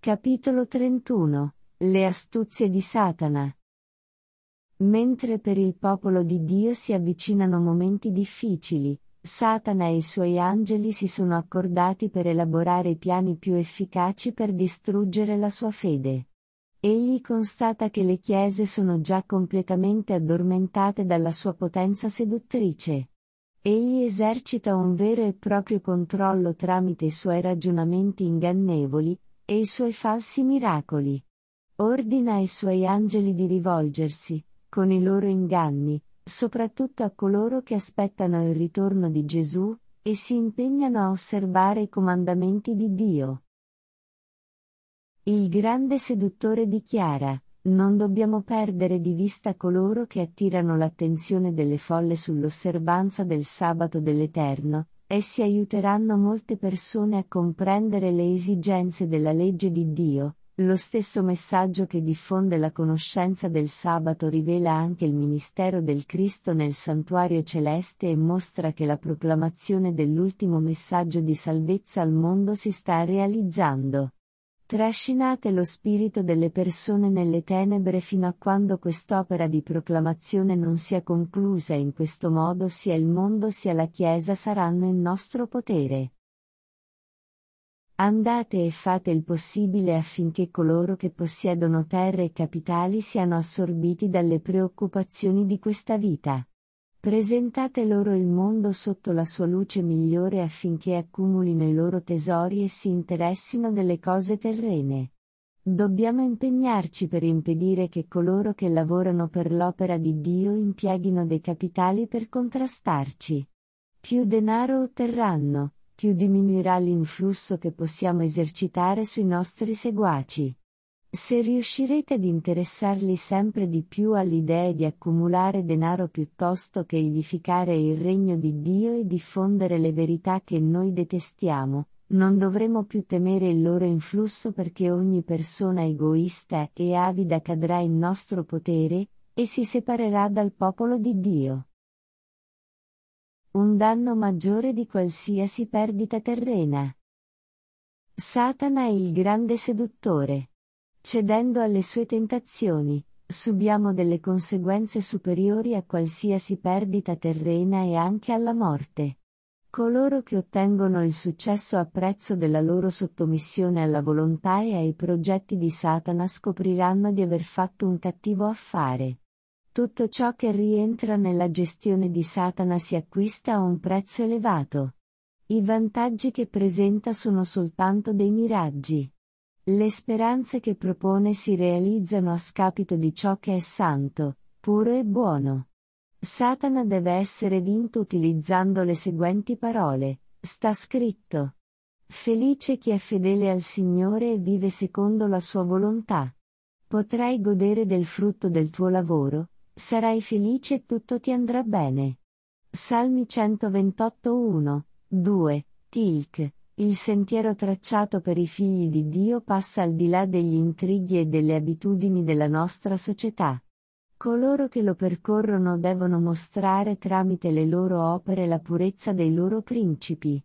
Capitolo 31. Le astuzie di Satana. Mentre per il popolo di Dio si avvicinano momenti difficili, Satana e i suoi angeli si sono accordati per elaborare i piani più efficaci per distruggere la sua fede. Egli constata che le chiese sono già completamente addormentate dalla sua potenza seduttrice. Egli esercita un vero e proprio controllo tramite i suoi ragionamenti ingannevoli e i suoi falsi miracoli. Ordina ai suoi angeli di rivolgersi, con i loro inganni, soprattutto a coloro che aspettano il ritorno di Gesù, e si impegnano a osservare i comandamenti di Dio. Il grande seduttore dichiara: non dobbiamo perdere di vista coloro che attirano l'attenzione delle folle sull'osservanza del sabato dell'Eterno. Essi aiuteranno molte persone a comprendere le esigenze della legge di Dio. Lo stesso messaggio che diffonde la conoscenza del sabato rivela anche il ministero del Cristo nel santuario celeste e mostra che la proclamazione dell'ultimo messaggio di salvezza al mondo si sta realizzando. Trascinate lo spirito delle persone nelle tenebre fino a quando quest'opera di proclamazione non sia conclusa, e in questo modo sia il mondo sia la Chiesa saranno in nostro potere. Andate e fate il possibile affinché coloro che possiedono terre e capitali siano assorbiti dalle preoccupazioni di questa vita. Presentate loro il mondo sotto la sua luce migliore affinché accumulino i loro tesori e si interessino delle cose terrene. Dobbiamo impegnarci per impedire che coloro che lavorano per l'opera di Dio impieghino dei capitali per contrastarci. Più denaro otterranno, più diminuirà l'influsso che possiamo esercitare sui nostri seguaci. Se riuscirete ad interessarli sempre di più all'idea di accumulare denaro piuttosto che edificare il regno di Dio e diffondere le verità che noi detestiamo, non dovremo più temere il loro influsso, perché ogni persona egoista e avida cadrà in nostro potere, e si separerà dal popolo di Dio. Un danno maggiore di qualsiasi perdita terrena. Satana è il grande seduttore. Cedendo alle sue tentazioni, subiamo delle conseguenze superiori a qualsiasi perdita terrena e anche alla morte. Coloro che ottengono il successo a prezzo della loro sottomissione alla volontà e ai progetti di Satana scopriranno di aver fatto un cattivo affare. Tutto ciò che rientra nella gestione di Satana si acquista a un prezzo elevato. I vantaggi che presenta sono soltanto dei miraggi. Le speranze che propone si realizzano a scapito di ciò che è santo, puro e buono. Satana deve essere vinto utilizzando le seguenti parole: sta scritto. Felice chi è fedele al Signore e vive secondo la sua volontà. Potrai godere del frutto del tuo lavoro, sarai felice e tutto ti andrà bene. Salmi 128:1, 2, Tilc. Il sentiero tracciato per i figli di Dio passa al di là degli intrighi e delle abitudini della nostra società. Coloro che lo percorrono devono mostrare tramite le loro opere la purezza dei loro principi.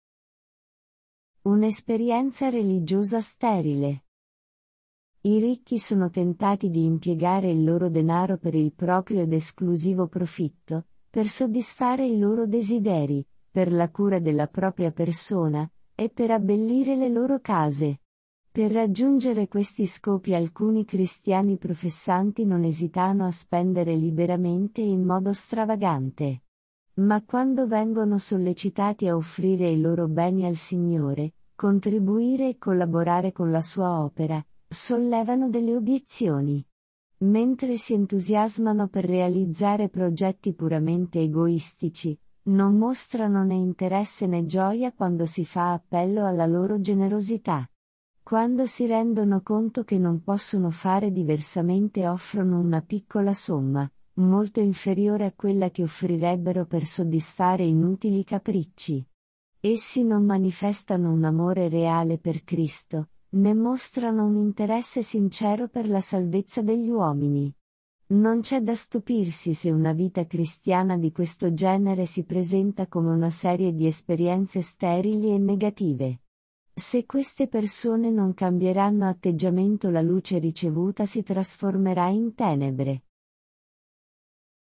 Un'esperienza religiosa sterile. I ricchi sono tentati di impiegare il loro denaro per il proprio ed esclusivo profitto, per soddisfare i loro desideri, per la cura della propria persona, e per abbellire le loro case. Per raggiungere questi scopi alcuni cristiani professanti non esitano a spendere liberamente e in modo stravagante. Ma quando vengono sollecitati a offrire i loro beni al Signore, contribuire e collaborare con la sua opera, sollevano delle obiezioni. Mentre si entusiasmano per realizzare progetti puramente egoistici, non mostrano né interesse né gioia quando si fa appello alla loro generosità. Quando si rendono conto che non possono fare diversamente offrono una piccola somma, molto inferiore a quella che offrirebbero per soddisfare inutili capricci. Essi non manifestano un amore reale per Cristo, né mostrano un interesse sincero per la salvezza degli uomini. Non c'è da stupirsi se una vita cristiana di questo genere si presenta come una serie di esperienze sterili e negative. Se queste persone non cambieranno atteggiamento, la luce ricevuta si trasformerà in tenebre.